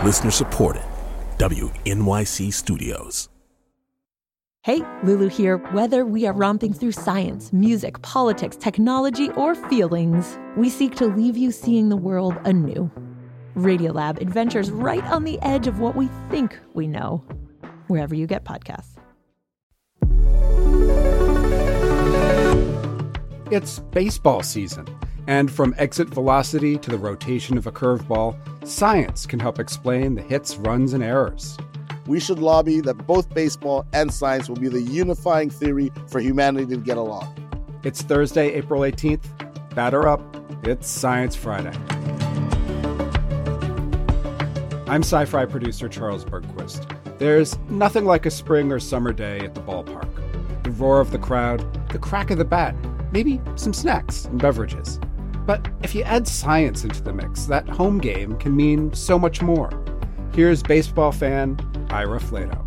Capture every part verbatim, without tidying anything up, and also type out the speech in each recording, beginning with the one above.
Listener supported. W N Y C Studios. Hey, Lulu here. Whether we are romping through science, music, politics, technology, or feelings, we seek to leave you seeing the world anew. Radiolab adventures right on the edge of what we think we know, wherever you get podcasts. It's baseball season, and from exit velocity to the rotation of a curveball, science can help explain the hits, runs, and errors. We should lobby that both baseball and science will be the unifying theory for humanity to get along. It's Thursday, April eighteenth. Batter up. It's Science Friday. I'm sci-fi producer Charles Bergquist. There's nothing like a spring or summer day at the ballpark. The roar of the crowd, the crack of the bat, maybe some snacks and beverages. But if you add science into the mix, that home game can mean so much more. Here's baseball fan Ira Flatow.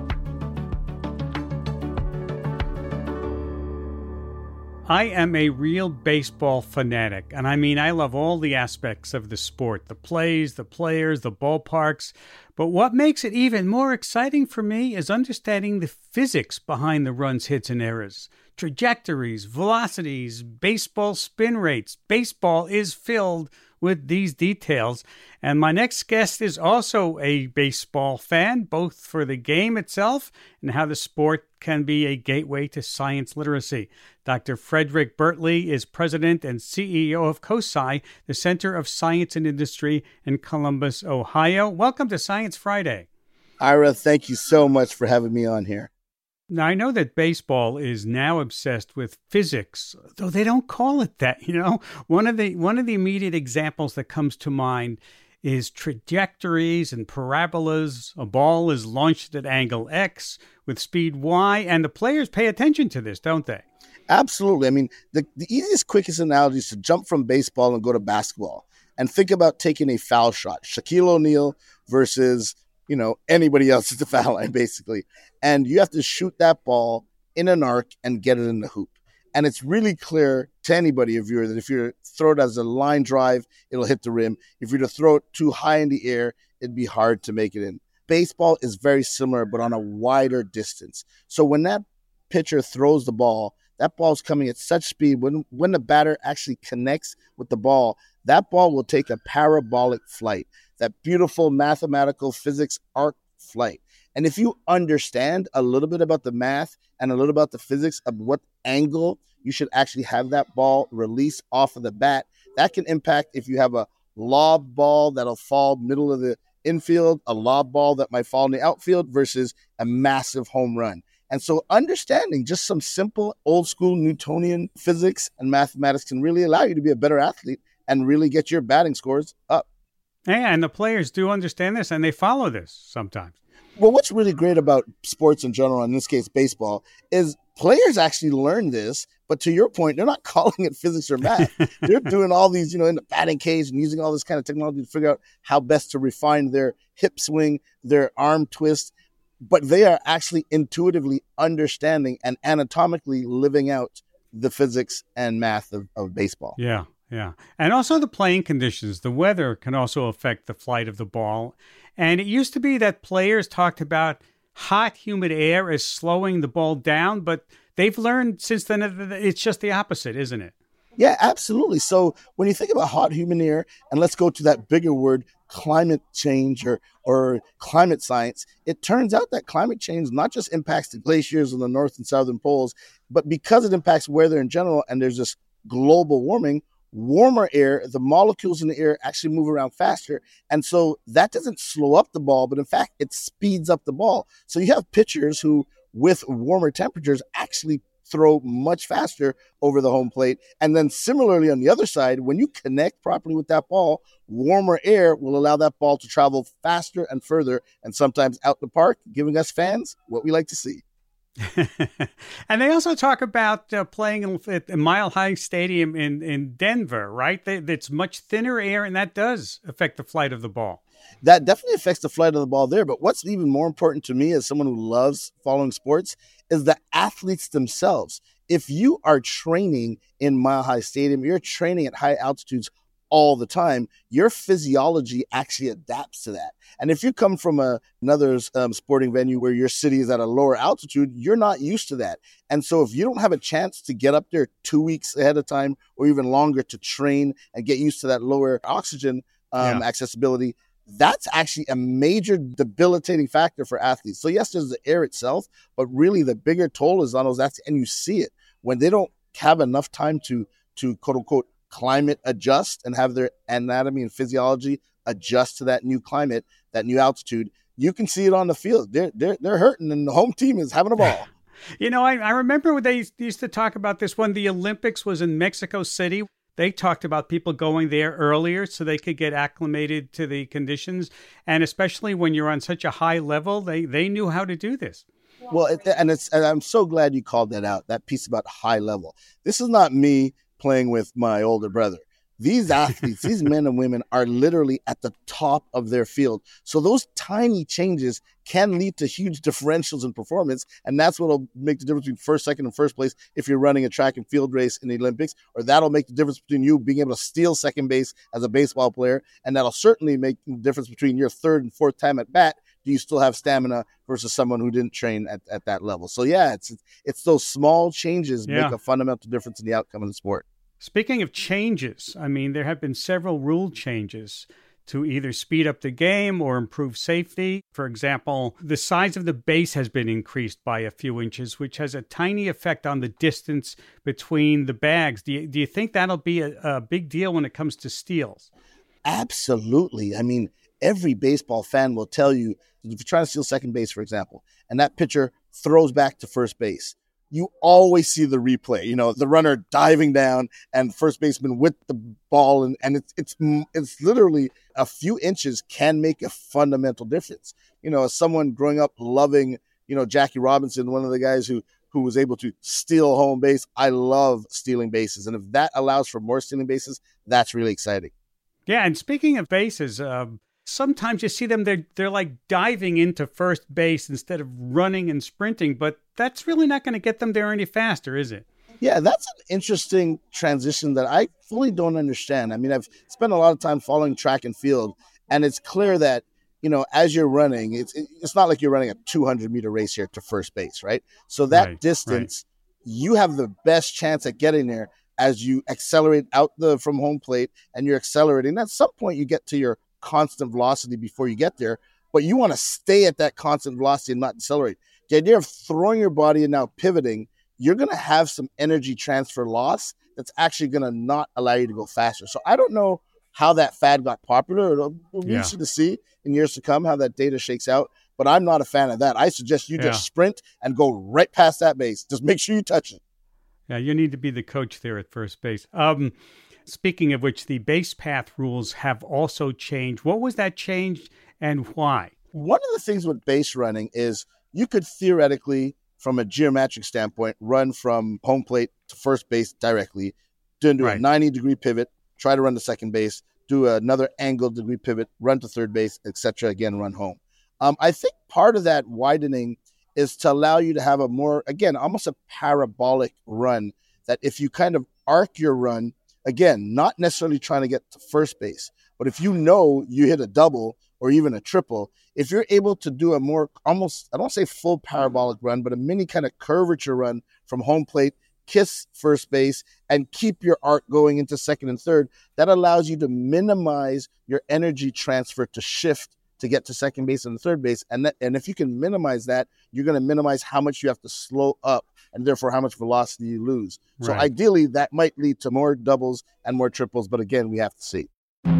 I am a real baseball fanatic, and I mean I love all the aspects of the sport, the plays, the players, the ballparks. But what makes it even more exciting for me is understanding the physics behind the runs, hits, and errors. Trajectories, velocities, baseball spin rates. Baseball is filled with these details. And my next guest is also a baseball fan, both for the game itself and how the sport can be a gateway to science literacy. Doctor Frederick Bertley is president and C E O of COSI, the Center of Science and Industry in Columbus, Ohio. Welcome to Science Friday. Ira, thank you so much for having me on here. Now, I know that baseball is now obsessed with physics, though they don't call it that, you know. One of the one of the immediate examples that comes to mind is trajectories and parabolas. A ball is launched at angle X with speed Y, and the players pay attention to this, don't they? Absolutely. I mean, the, the easiest, quickest analogy is to jump from baseball and go to basketball and think about taking a foul shot. Shaquille O'Neal versus, you know, anybody else at the foul line, basically. And you have to shoot that ball in an arc and get it in the hoop. And it's really clear to anybody, a viewer, that if you throw it as a line drive, it'll hit the rim. If you're to throw it too high in the air, it'd be hard to make it in. Baseball is very similar, but on a wider distance. So when that pitcher throws the ball, that ball's coming at such speed. When, when the batter actually connects with the ball, that ball will take a parabolic flight, that beautiful mathematical physics arc flight. And if you understand a little bit about the math and a little about the physics of what angle you should actually have that ball release off of the bat, that can impact if you have a lob ball that'll fall middle of the infield, a lob ball that might fall in the outfield versus a massive home run. And so understanding just some simple old school Newtonian physics and mathematics can really allow you to be a better athlete and really get your batting scores up. Yeah, and the players do understand this, and they follow this sometimes. Well, what's really great about sports in general, in this case baseball, is players actually learn this, but to your point, they're not calling it physics or math. They're doing all these, you know, in the batting cage and using all this kind of technology to figure out how best to refine their hip swing, their arm twist, but they are actually intuitively understanding and anatomically living out the physics and math of, of baseball. Yeah. Yeah. And also the playing conditions. The weather can also affect the flight of the ball. And it used to be that players talked about hot, humid air as slowing the ball down, but they've learned since then that it's just the opposite, isn't it? Yeah, absolutely. So when you think about hot, humid air, and let's go to that bigger word, climate change or, or climate science, it turns out that climate change not just impacts the glaciers on the north and southern poles, but because it impacts weather in general, and there's this global warming, warmer air, the molecules in the air actually move around faster. And so that doesn't slow up the ball, but in fact, it speeds up the ball. So you have pitchers who, with warmer temperatures, actually throw much faster over the home plate. And then similarly on the other side, when you connect properly with that ball, warmer air will allow that ball to travel faster and further, and sometimes out the park, giving us fans what we like to see. And they also talk about uh, playing at Mile High Stadium in, in Denver, right? They, it's much thinner air, and that does affect the flight of the ball. That definitely affects the flight of the ball there. But what's even more important to me as someone who loves following sports is the athletes themselves. If you are training in Mile High Stadium, you're training at high altitudes all the time, your physiology actually adapts to that. And if you come from a, another um, sporting venue where your city is at a lower altitude, you're not used to that. And so if you don't have a chance to get up there two weeks ahead of time or even longer to train and get used to that lower oxygen um, yeah. accessibility, that's actually a major debilitating factor for athletes. So yes, there's the air itself, but really the bigger toll is on those athletes, and you see it when they don't have enough time to, to quote unquote, climate adjust and have their anatomy and physiology adjust to that new climate, that new altitude. You can see it on the field. They're they're they're hurting, and the home team is having a ball. You know, I, I remember when they used to talk about this when the Olympics was in Mexico City. They talked about people going there earlier so they could get acclimated to the conditions. And especially when you're on such a high level, they, they knew how to do this. Well, it, and it's and I'm so glad you called that out, that piece about high level. This is not me playing with my older brother. These athletes, these men and women are literally at the top of their field. So those tiny changes can lead to huge differentials in performance. And that's what will make the difference between first, second, and first place if you're running a track and field race in the Olympics, or that'll make the difference between you being able to steal second base as a baseball player. And that'll certainly make the difference between your third and fourth time at bat. Do you still have stamina versus someone who didn't train at, at that level? So yeah, it's it's those small changes yeah. make a fundamental difference in the outcome of the sport. Speaking of changes, I mean, there have been several rule changes to either speed up the game or improve safety. For example, the size of the base has been increased by a few inches, which has a tiny effect on the distance between the bags. Do you, do you think that'll be a, a big deal when it comes to steals? Absolutely. I mean, every baseball fan will tell you, if you're trying to steal second base, for example, and that pitcher throws back to first base, you always see the replay, you know, the runner diving down and first baseman with the ball. And, and it's, it's, it's literally a few inches can make a fundamental difference. You know, as someone growing up loving, you know, Jackie Robinson, one of the guys who, who was able to steal home base. I love stealing bases. And if that allows for more stealing bases, that's really exciting. Yeah. And speaking of bases, um, sometimes you see them, they're, they're like diving into first base instead of running and sprinting, but that's really not going to get them there any faster, is it? Yeah, that's an interesting transition that I fully don't understand. I mean, I've spent a lot of time following track and field, and it's clear that, you know, as you're running, it's it's not like you're running a two hundred meter race here to first base, right? So that right, distance, right. you have the best chance at getting there as you accelerate out the from home plate, and you're accelerating. At some point, you get to your constant velocity before you get there, but you want to stay at that constant velocity and not decelerate. The idea of throwing your body and now pivoting, you're going to have some energy transfer loss that's actually going to not allow you to go faster. So I don't know how that fad got popular. It'll be yeah. interesting to see in years to come how that data shakes out, but I'm not a fan of that. I suggest you yeah. just sprint and go right past that base. Just make sure you touch it. Yeah, you need to be the coach there at first base. Um, Speaking of which, the base path rules have also changed. What was that change and why? One of the things with base running is you could theoretically, from a geometric standpoint, run from home plate to first base directly, then do right. a ninety degree pivot, try to run to second base, do another angled degree pivot, run to third base, et cetera, again, run home. Um, I think part of that widening is to allow you to have a more, again, almost a parabolic run, that if you kind of arc your run, again, not necessarily trying to get to first base, but if you know you hit a double or even a triple, if you're able to do a more almost, I don't say full parabolic run, but a mini kind of curvature run from home plate, kiss first base, and keep your arc going into second and third, that allows you to minimize your energy transfer to shift to get to second base and third base. And that, and if you can minimize that, you're going to minimize how much you have to slow up and therefore how much velocity you lose. So right. ideally, that might lead to more doubles and more triples. But again, we have to see.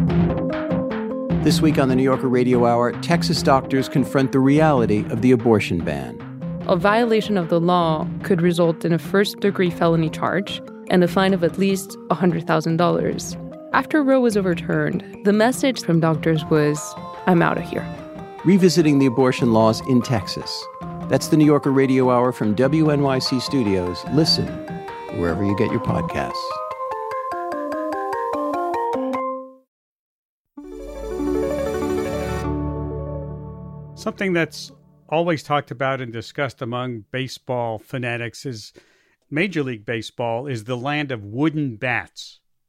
This week on the New Yorker Radio Hour, Texas doctors confront the reality of the abortion ban. A violation of the law could result in a first-degree felony charge and a fine of at least one hundred thousand dollars. After Roe was overturned, the message from doctors was, I'm out of here. Revisiting the abortion laws in Texas. That's the New Yorker Radio Hour from W N Y C Studios. Listen wherever you get your podcasts. Something that's always talked about and discussed among baseball fanatics is Major League Baseball is the land of wooden bats.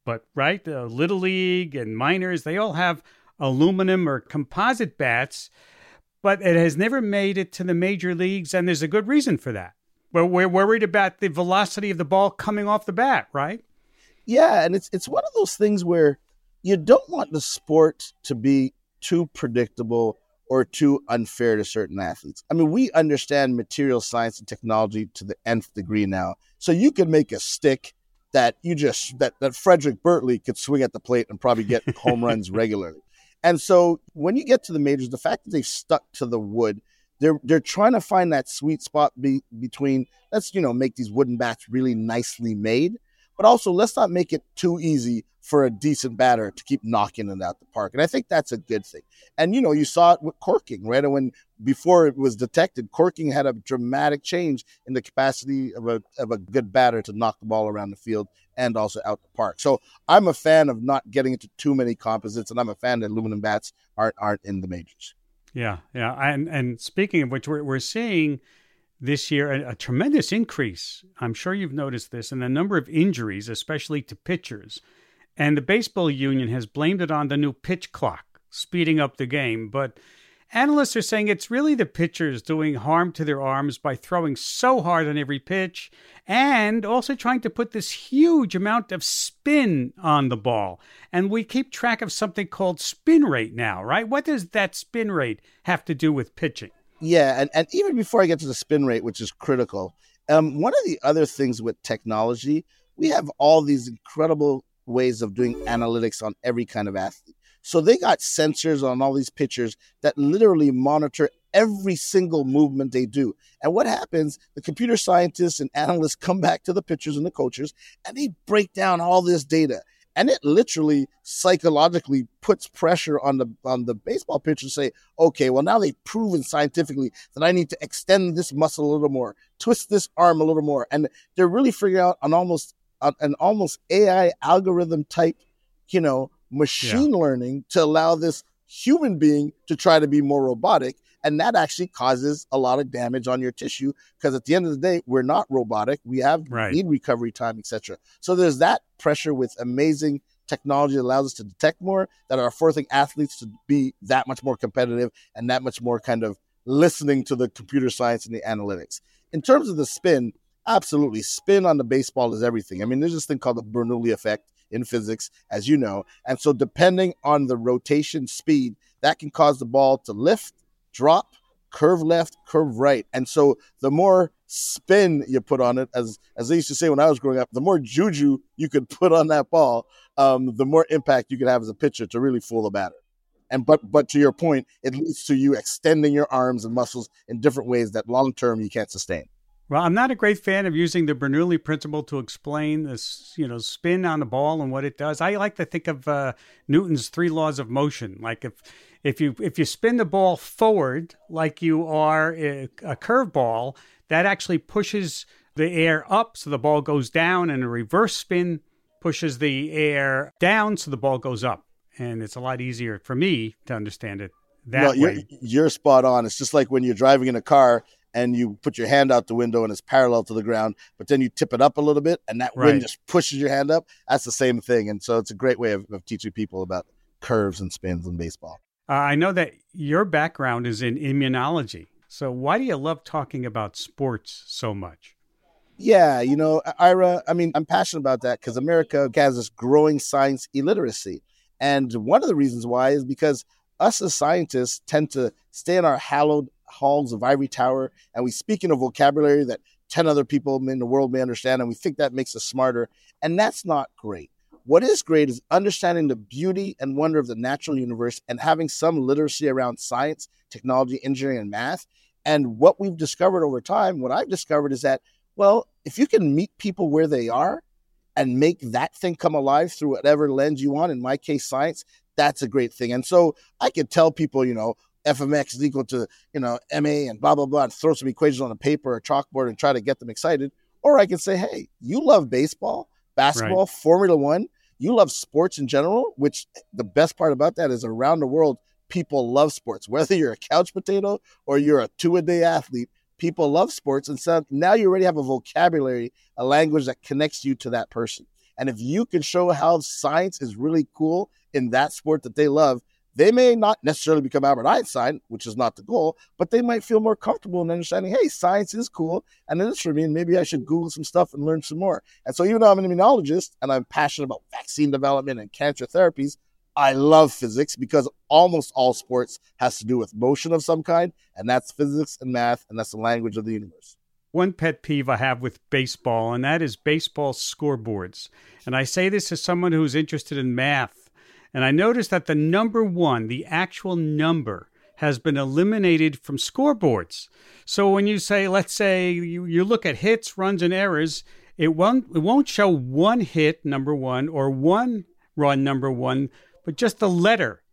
but right, the Little League and minors, they all have aluminum or composite bats, but it has never made it to the major leagues, and there's a good reason for that. Well, we're worried about the velocity of the ball coming off the bat, right? Yeah, and it's it's one of those things where you don't want the sport to be too predictable or too unfair to certain athletes. I mean, we understand material science and technology to the nth degree now. So you could make a stick that you just that, that Frederick Bertley could swing at the plate and probably get home runs regularly. And so when you get to the majors, the fact that they've stuck to the wood, they're they're trying to find that sweet spot be, between, let's, you know, make these wooden bats really nicely made, but also let's not make it too easy for a decent batter to keep knocking it out the park. And I think that's a good thing. And, you know, you saw it with corking, right? And when before it was detected, corking had a dramatic change in the capacity of a of a good batter to knock the ball around the field and also out the park. So I'm a fan of not getting into too many composites, and I'm a fan that aluminum bats aren't aren't in the majors. Yeah, yeah. And and speaking of which, we're we're seeing this year a, a tremendous increase. I'm sure you've noticed this in the number of injuries, especially to pitchers. And the baseball union has blamed it on the new pitch clock, speeding up the game. But analysts are saying it's really the pitchers doing harm to their arms by throwing so hard on every pitch and also trying to put this huge amount of spin on the ball. And we keep track of something called spin rate now, right? What does that spin rate have to do with pitching? Yeah, and, and even before I get to the spin rate, which is critical, um, one of the other things with technology, we have all these incredible ways of doing analytics on every kind of athlete. So they got sensors on all these pitchers that literally monitor every single movement they do. And what happens, the computer scientists and analysts come back to the pitchers and the coaches, and they break down all this data. And it literally psychologically puts pressure on the on the baseball pitcher to say, okay, well, now they've proven scientifically that I need to extend this muscle a little more, twist this arm a little more. And they're really figuring out an almost an almost A I algorithm type, you know, machine yeah. learning to allow this human being to try to be more robotic. And that actually causes a lot of damage on your tissue because at the end of the day, we're not robotic. We have right. need recovery time, et cetera. So there's that pressure with amazing technology that allows us to detect more, that are forcing athletes to be that much more competitive and that much more kind of listening to the computer science and the analytics. In terms of the spin, absolutely. Spin on the baseball is everything. I mean, there's this thing called the Bernoulli effect in physics, as you know. And so depending on the rotation speed, that can cause the ball to lift, drop, curve left, curve right. And so the more spin you put on it, as as they used to say when I was growing up, the more juju you could put on that ball, um, the more impact you could have as a pitcher to really fool the batter. And but but to your point, it leads to you extending your arms and muscles in different ways that long-term you can't sustain. Well, I'm not a great fan of using the Bernoulli principle to explain this, you know, spin on the ball and what it does. I like to think of uh, Newton's three laws of motion. Like if if you if you spin the ball forward like you are a, a curveball, that actually pushes the air up so the ball goes down, and a reverse spin pushes the air down so the ball goes up. And it's a lot easier for me to understand it that no, way. You're, you're spot on. It's just like when you're driving in a car and you put your hand out the window and it's parallel to the ground, but then you tip it up a little bit and that right. wind just pushes your hand up. That's the same thing. And so it's a great way of, of teaching people about curves and spins in baseball. Uh, I know that your background is in immunology. So why do you love talking about sports so much? Yeah, you know, Ira, I mean, I'm passionate about that because America has this growing science illiteracy. And one of the reasons why is because us as scientists tend to stay in our hallowed halls of ivory tower, and we speak in a vocabulary that ten other people in the world may understand, and we think that makes us smarter. And that's not great. What is great is understanding the beauty and wonder of the natural universe and having some literacy around science, technology, engineering, and math. And what we've discovered over time, what I've discovered is that, well, if you can meet people where they are and make that thing come alive through whatever lens you want, in my case, science, that's a great thing. And so I could tell people, you know, F M X is equal to, you know, M A and blah, blah, blah, and throw some equations on a paper or chalkboard and try to get them excited. Or I can say, hey, you love baseball, basketball, right. Formula One. You love sports in general, which the best part about that is around the world, people love sports. Whether you're a couch potato or you're a two-a-day athlete, people love sports. And so now you already have a vocabulary, a language that connects you to that person. And if you can show how science is really cool in that sport that they love, they may not necessarily become Albert Einstein, which is not the goal, but they might feel more comfortable in understanding, hey, science is cool, and it is for me, and maybe I should Google some stuff and learn some more. And so even though I'm an immunologist and I'm passionate about vaccine development and cancer therapies, I love physics because almost all sports has to do with motion of some kind, and that's physics and math, and that's the language of the universe. One pet peeve I have with baseball, and that is baseball scoreboards. And I say this as someone who's interested in math. And I noticed that the number one, the actual number, has been eliminated from scoreboards. So when you say, let's say you, you look at hits, runs, and errors, it won't, it won't show one hit, number one, or one run, number one, but just the letter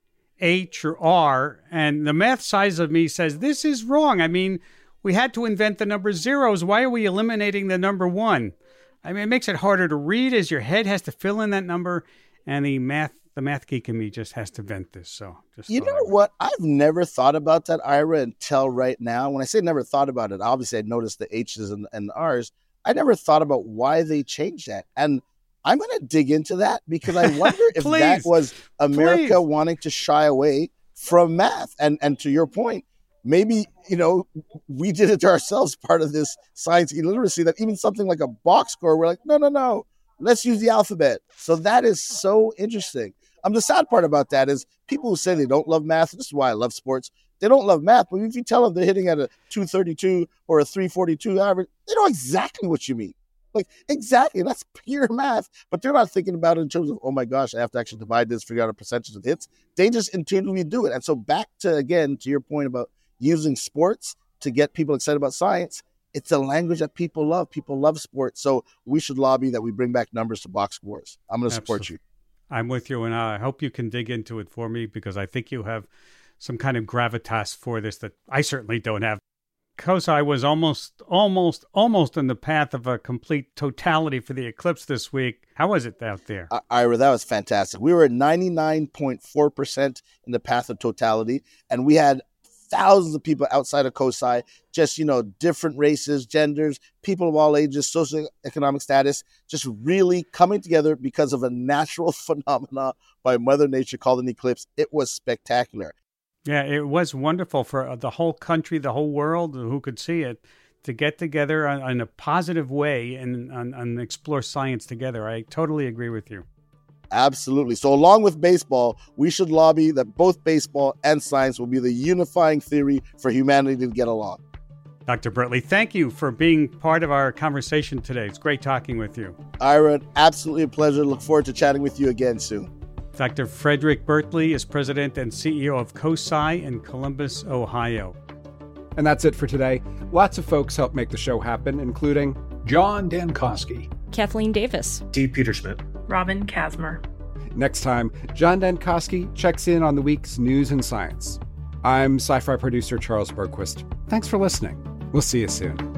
H or R. And the math side of me says, this is wrong. I mean, we had to invent the number zeros. Why are we eliminating the number one? I mean, it makes it harder to read as your head has to fill in that number, and the math The math geek in me just has to vent this. So, just you know what? I've never thought about that, Ira, until right now. When I say never thought about it, obviously I noticed the H's and, and the R's. I never thought about why they changed that. And I'm going to dig into that because I wonder if that was America please. wanting to shy away from math. And and to your point, maybe, you know, we did it to ourselves, part of this science illiteracy, that even something like a box score, we're like, no, no, no, let's use the alphabet. So that is so interesting. Um, the sad part about that is people who say they don't love math, this is why I love sports, they don't love math, but if you tell them they're hitting at a two thirty-two or a three forty-two average, they know exactly what you mean. Like, exactly, that's pure math, but they're not thinking about it in terms of, oh my gosh, I have to actually divide this, figure out a percentage of hits. They just intuitively do it. And so back to, again, to your point about using sports to get people excited about science, it's a language that people love. People love sports, so we should lobby that we bring back numbers to box scores. I'm going to support you. I'm with you, and I hope you can dig into it for me because I think you have some kind of gravitas for this that I certainly don't have. COSI was almost, almost, almost in the path of a complete totality for the eclipse this week. How was it out there? Uh, Ira, that was fantastic. We were at ninety-nine point four percent in the path of totality, and we had thousands of people outside of COSI, just, you know, different races, genders, people of all ages, socioeconomic status, just really coming together because of a natural phenomena by Mother Nature called an eclipse. It was spectacular. Yeah, it was wonderful for the whole country, the whole world who could see it, to get together in a positive way and, and, and explore science together. I totally agree with you. Absolutely. So along with baseball, we should lobby that both baseball and science will be the unifying theory for humanity to get along. Doctor Bertley, thank you for being part of our conversation today. It's great talking with you. Ira, absolutely a pleasure. Look forward to chatting with you again soon. Doctor Frederick Bertley is president and C E O of COSI in Columbus, Ohio. And that's it for today. Lots of folks helped make the show happen, including John Dankosky, Kathleen Davis, Dee Peterschmidt, Robin Kazmer. Next time, John Dankosky checks in on the week's news and science. I'm sci-fi producer Charles Bergquist. Thanks for listening. We'll see you soon.